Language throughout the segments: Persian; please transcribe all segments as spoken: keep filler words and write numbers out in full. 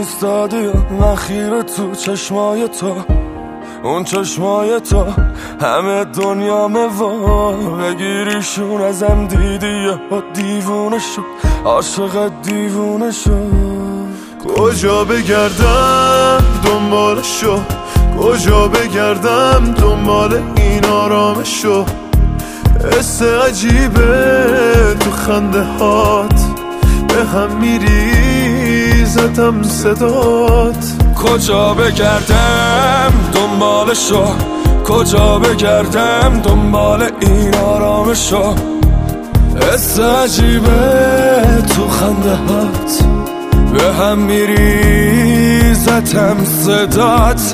ایستادی و من خیره تو چشمای تو، اون چشمای تو همه دنیا وا، بگیریشون ازم دیدی یه دیوونه شد، عاشق دیوونه شد. کجا بگردم دنبالشو، کجا بگردم دنبال این آرامشو، حس عجیبه تو خنده هات، به هم میریزتم صدات. کجا بگردم دنبالشو، کجا بگردم دنبال این آرامشو، حس عجیبه تو خنده هات، به هم میریزتم صدات.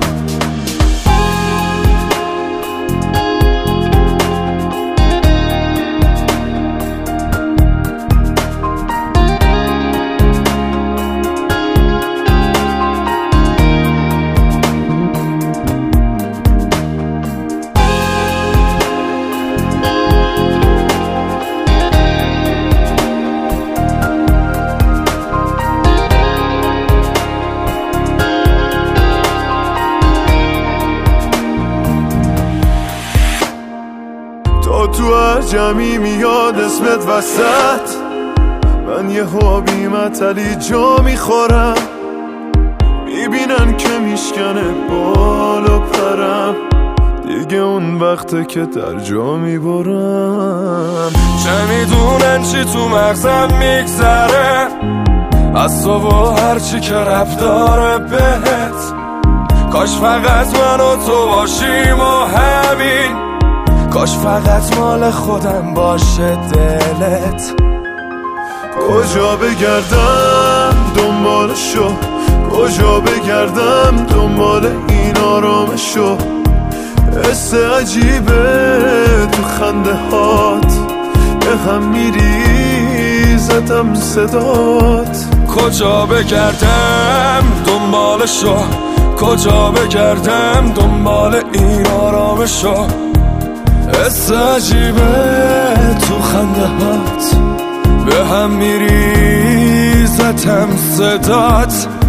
تا تو عجمی میاد اسمت وسط، من یه حابی متلی جا میخورم، میبینن که میشکنه بالا پرم، دیگه اون وقته که در جا میبرم. چه میدونن چی تو مغزم میگذره از تو و هرچی که رب داره بهت، کاش فقط من و تو باشیم و همین، کاش فقط مال خودم باشه دلت. کجا بگردم دنبالشو، کجا بگردم دنبال این آرامشو، حس عجیبه تو خنده هات، به هم میریزتم صدات. کجا بگردم دنبالشو، کجا بگردم دنبال این آرامشو، حس عجیبه تو خنده هات، به هم میریزتم صدات.